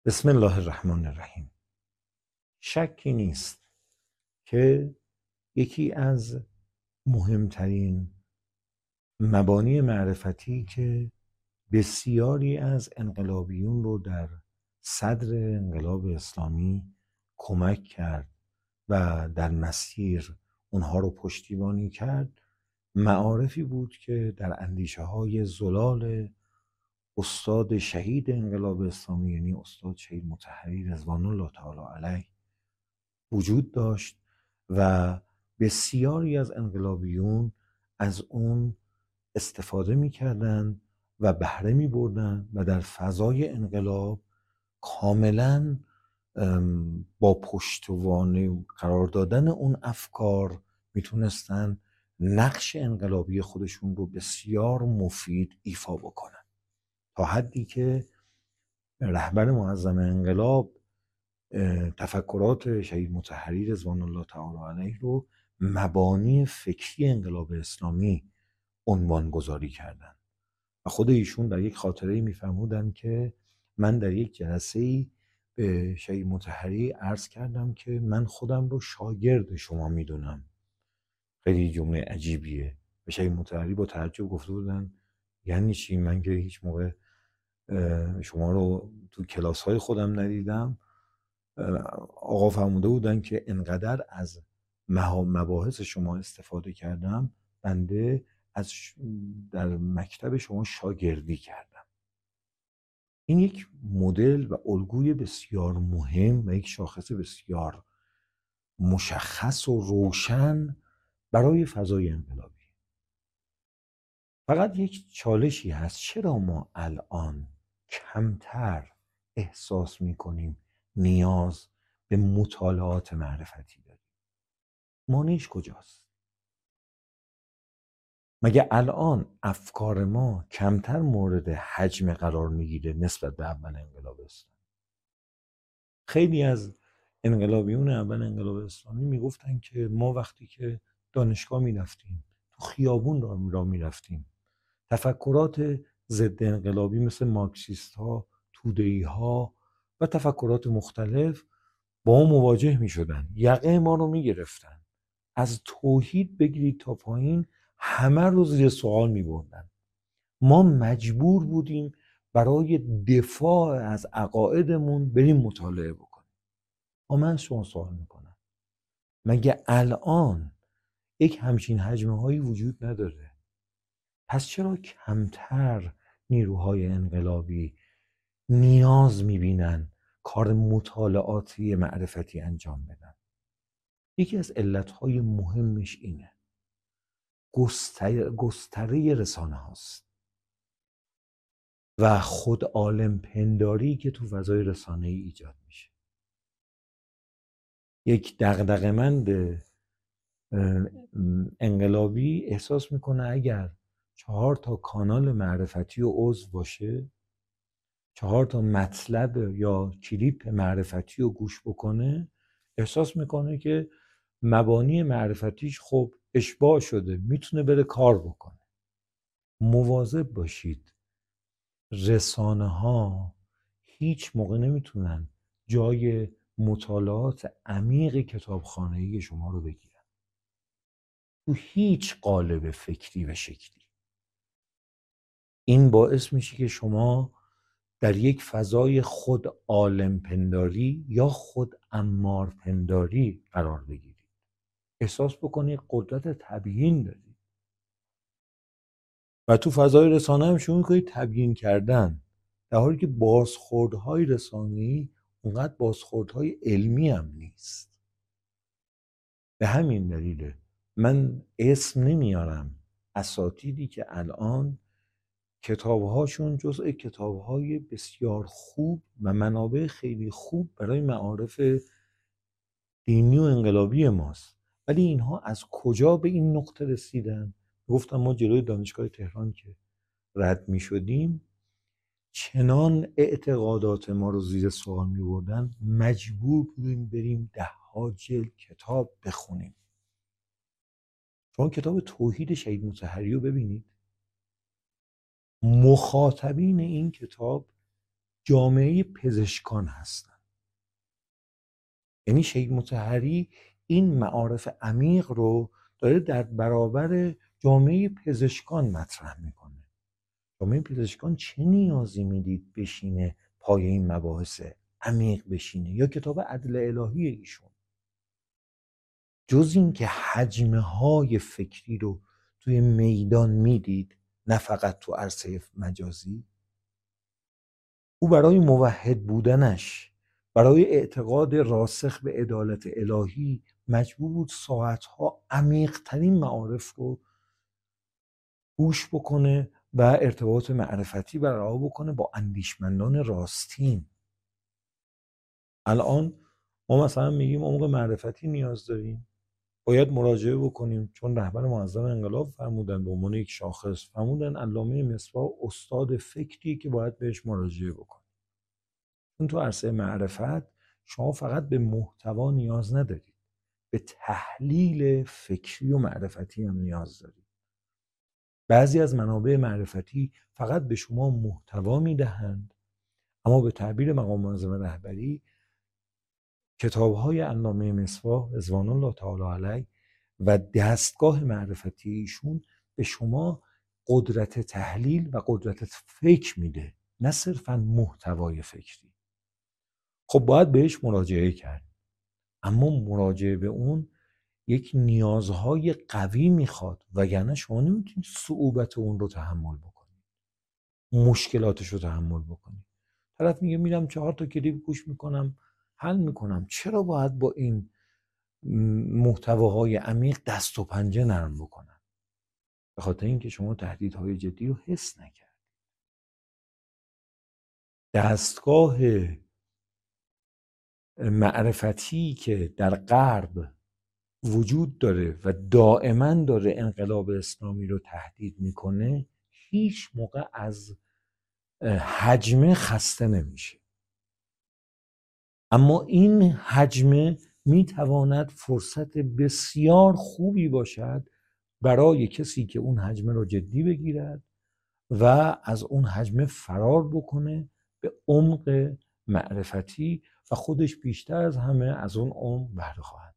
بسم الله الرحمن الرحیم. شکی نیست که یکی از مهمترین مبانی معرفتی که بسیاری از انقلابیون رو در صدر انقلاب اسلامی کمک کرد و در مسیر اونها رو پشتیبانی کرد، معارفی بود که در اندیشه های زلال استاد شهید انقلاب اسلامی، یعنی استاد شهید مطهری رضوان الله تعالی علیه، وجود داشت و بسیاری از انقلابیون از اون استفاده می‌کردند و بهره می‌بردند و در فضای انقلاب کاملاً با پشتوانه قرار دادن اون افکار میتونستن نقش انقلابی خودشون رو بسیار مفید ایفا بکنن، تا حدی که رهبر معظم انقلاب تفکرات شهید مطهری رضوان الله تعالی علیه رو مبانی فکری انقلاب اسلامی عنوان گذاری کردن و خود ایشون در یک خاطره میفرمودن که من در یک جلسه‌ای به شهید مطهری عرض کردم که من خودم رو شاگرد شما میدونم. خیلی جمله عجیبیه. به شهید مطهری با تعجب گفته بودن یعنی چی؟ من که هیچ موقع شما رو تو کلاس های خودم ندیدم. آقا فرموده بودن که انقدر از مباحث شما استفاده کردم، بنده در مکتب شما شاگردی کردم. این یک مدل و الگوی بسیار مهم و یک شاخص بسیار مشخص و روشن برای فضای انقلابی. فقط یک چالشی هست، چرا ما الان کمتر احساس میکنیم نیاز به مطالعات معرفتی داریم؟ مانعش کجاست؟ مگه الان افکار ما کمتر مورد حجم قرار میگیره نسبت به اول انقلاب اسلامی؟ خیلی از انقلابیون اول انقلاب اسلامی میگفتن که ما وقتی که دانشگاه میرفتیم، تو خیابون را میرفتیم، تفکرات ضد انقلابی مثل مارکسیست ها، توده‌ای ها و تفکرات مختلف با ما مواجه می شدن، یقه ما رو می گرفتن، از توحید بگیرید تا پایین همه رو زیر سوال می بردن. ما مجبور بودیم برای دفاع از عقایدمون بریم مطالعه بکنیم. من شما سوال میکنم، مگه الان یک همچین حجمه هایی وجود نداره؟ پس چرا کمتر نیروهای انقلابی نیاز میبینن کار مطالعاتی معرفتی انجام بدن؟ یکی از علتهای مهمش اینه، گستره رسانه هاست و خود عالم پنداری که تو فضای رسانه ای ایجاد میشه. یک دغدغه‌مند انقلابی احساس میکنه اگر 4 کانال معرفتی و عضو باشه، 4 مطلب یا کلیپ معرفتی رو گوش بکنه، احساس میکنه که مبانی معرفتیش خب اشباع شده، میتونه بره کار بکنه. مواظب باشید، رسانه ها هیچ موقع نمیتونن جای مطالعات عمیق کتابخانه‌ای شما رو بگیرن، تو هیچ قالب فکری و شکلی. این باعث میشه که شما در یک فضای خود عالم پنداری یا خود امار پنداری قرار بگیرید، احساس بکنید قدرت تبیین دارید و تو فضای رسانه هم شروع کنید تبیین کردن، در حالی که بازخوردهای رسانه‌ای اونقدر بازخوردهای علمی هم نیست. به همین دلیل من اسم نمیارم اساتیدی که الان کتابهاشون جزء کتابهای بسیار خوب و منابع خیلی خوب برای معارف دینی و انقلابی ماست، ولی اینها از کجا به این نقطه رسیدن؟ گفتم ما جلوی دانشگاه تهران که رد می شدیم، چنان اعتقادات ما رو زیر سوال می بردن، مجبور بودیم بریم 10 جلد کتاب بخونیم. شما کتاب توحید شهید مطهری رو ببینید، مخاطبین این کتاب جامعه پزشکان هستن. یعنی شیخ مطهری این معارف عمیق رو داره در برابر جامعه پزشکان مطرح میکنه. جامعه پزشکان چه نیازی میدید بشینه پای این مباحث عمیق بشینه؟ یا کتاب عدل الهی ایشون، جز این که حجمه های فکری رو توی میدان میدید، نه فقط تو عرصه مجازی. او برای موحد بودنش، برای اعتقاد راسخ به عدالت الهی، مجبور بود ساعتها عمیق‌ترین معارف رو گوش بکنه و ارتباط معرفتی برقرار بکنه با اندیشمندان راستین. الان ما مثلا میگیم عمق معرفتی نیاز داریم، باید مراجعه بکنیم، چون رهبر معظم انقلاب فرمودن به عنوان یک شاخص، فرمودن علامه مصباح استاد فکری که باید بهش مراجعه بکنیم. چون تو عرصه معرفت شما فقط به محتوا نیاز ندارید، به تحلیل فکری و معرفتی هم نیاز دارید. بعضی از منابع معرفتی فقط به شما محتوا میدهند، اما به تعبیر مقام معظم رهبری کتاب‌های علامه مصباح رضوان الله تعالی علیه و دستگاه معرفتی ایشون به شما قدرت تحلیل و قدرت فکر میده، نه صرفاً محتوای فکری. خب باید بهش مراجعه کرد، اما مراجعه به اون یک نیازهای قوی میخواد، وگرنه شما نمیتونید صعوبت اون رو تحمل بکنید، مشکلاتش رو تحمل بکنید. طرف میگه میرم 4 تا کلیپ گوش میکنم، حل میکنم، چرا باید با این محتواهای عمیق دست و پنجه نرم بکنم؟ به خاطر اینکه شما تهدیدهای جدی رو حس نکرد. دستگاه معرفتی که در غرب وجود داره و دائما داره انقلاب اسلامی رو تهدید میکنه، هیچ موقع از حجمه خسته نمیشه. اما این حجمه میتواند فرصت بسیار خوبی باشد برای کسی که اون حجمه رو جدی بگیرد و از اون حجمه فرار بکنه به عمق معرفتی و خودش بیشتر از همه از اون عمق بهره خواهد.